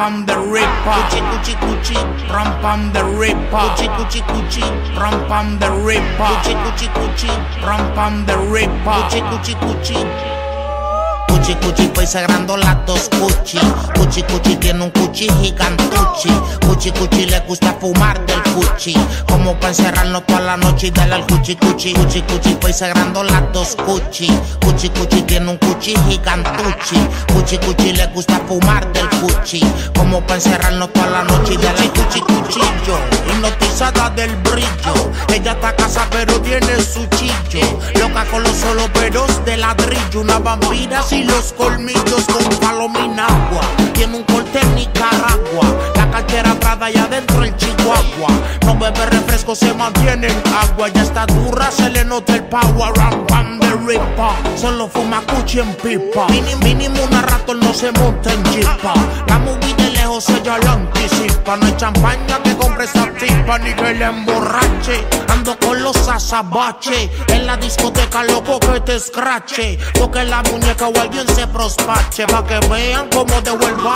pam the ripper. Cuchi cuchi cuchi, ram pam the ripper. Cuchi cuchi cuchi, ram pam the ripper. Cuchi cuchi cuchi, ram pam the ripper. Cuchi cuchi cuchi. Cuchi cuchi, voy sagrando las dos cuchi. Cuchi cuchi tiene un cuchi gigantuchi. Cuchi cuchi le gusta fumar del cuchi, como para encerrarnos toda la noche y darle al cuchi cuchi. Cuchi cuchi, voy sagrando las dos cuchi. Cuchi cuchi tiene un cuchi gigantuchi. Cuchi cuchi le gusta fumar del cuchi, como para encerrarnos toda la noche y darle al cuchi cuchillo. Hipnotizada del brillo, ella está casa pero tiene su chillo. Loca con los solo peros de ladrillo, una vampira sin los colmillos con palominagua. Tiene un corte en Nicaragua, la cartera Prada y adentro el Chihuahua. No bebe refresco, se mantiene en agua. Ya está dura, se le nota el power. Ram pam de ripa, solo fuma cuchi en pipa. Mínimo una rato no se monta en jipa. La movie de lejos ella la anticipa. No hay champaña que compre esa tipa ni que le emborrache. Ando con los azabache, en la discoteca loco que te escrache. Toque la muñeca o alguien se prospache, pa' que vean cómo devuelvo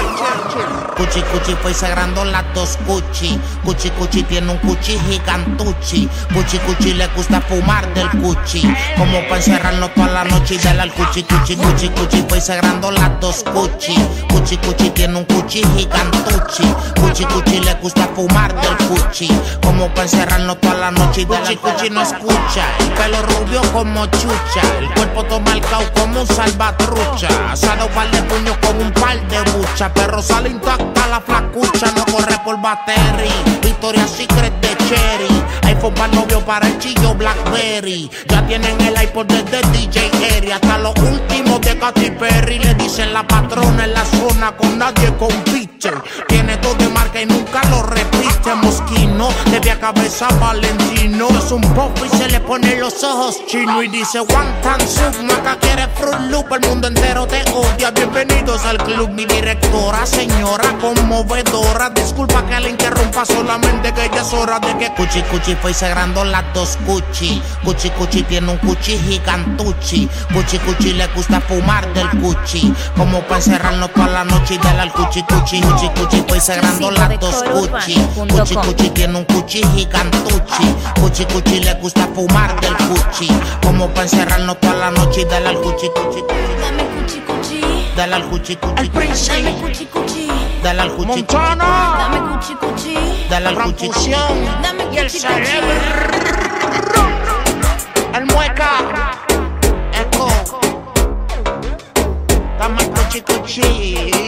Cuchi cuchi, fue sagrando las dos cuchi. Cuchi cuchi tiene un cuchi gigantuchi. Cuchi cuchi le gusta fumar del cuchi, como para encerrarnos toda la noche y darle al cuchi cuchi. Cuchi cuchi, fue sagrando las dos cuchi. Cuchi cuchi tiene un cuchi gigantuchi. Cuchi cuchi le gusta fumar del cuchi, como para encerrarnos toda la noche y darle al cuchi. No escucha, el pelo rubio como chucha, el cuerpo todo marcado como un salvatrucha. Asado par de puños con un par de bucha, pero sale intacta la flacucha. No corre por battery, Victoria's Secret de Cherry. iPhone para novio, para el chillo Blackberry. Ya tienen el iPod desde DJ Eri hasta los últimos de Katy Perry. Le dicen la patrona en la zona, con nadie compite. Tiene todo de marca y nunca lo repite. Mosquino, de pie a cabeza Valentino. Es un pop y se le pone los ojos chino y dice one tan sub. Maca quiere Fruit Loop, el mundo entero te odia. Bienvenidos al club, mi directora, señora conmovedora. Disculpa que la interrumpa, solamente que ya es hora de que cuchi cuchi fue sagrando las dos cuchi. Cuchi cuchi tiene un cuchi gigantuchi. Cuchi cuchi le gusta fumar del cuchi, como para encerrarnos toda la noche y darle al cuchi cuchi. Cuchi cuchi fue sagrando las dos cuchi. Cuchi cuchi tiene un cuchi gigantuchi. Cuchi cuchi le gusta fumar del cuchi, como para encerrarnos toda la noche y darle al cuchi cuchi. Dame cuchi cuchi, dale al cuchi cuchi. al Prince. Dame cuchi cuchi, dale al cuchi cuchi. dame cuchi cuchi, Dale al cuchi cuchi. dame Y el cuchi cuchi. cerebro, el mueca, eco, dame al cuchi cuchi.